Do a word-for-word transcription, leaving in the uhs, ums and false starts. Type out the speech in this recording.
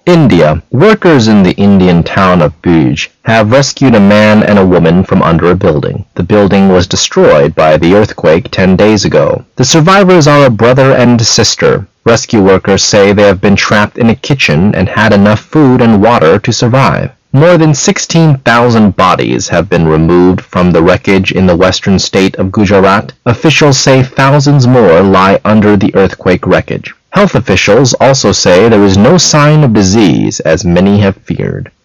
India. Workers in the Indian town of Bhuj have rescued a man and a woman from under a building. The building was destroyed by the earthquake ten days ago. The survivors are a brother and sister. Rescue workers say they have been trapped in a kitchen and had enough food and water to survive. More than sixteen thousand bodies have been removed from the wreckage in the western state of Gujarat. Officials say thousands more lie under the earthquake wreckage. Health officials also say there is no sign of disease, as many have feared.